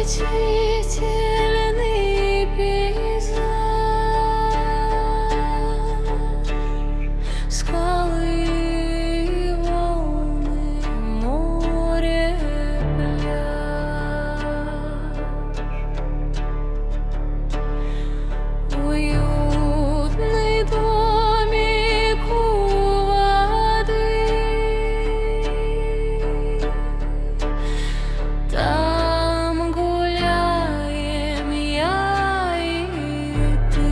удивительный пейзаж, скалы, волны, море, пляж. Уютный домик у воды, там гуляем я и ты.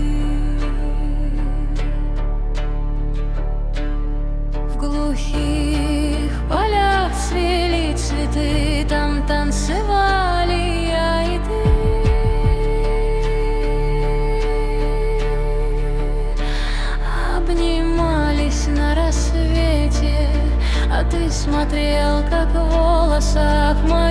В глухих полях цвели цветы, там танцевали я и ты. Обнимались на рассвете, а ты смотрел, как в волосах моих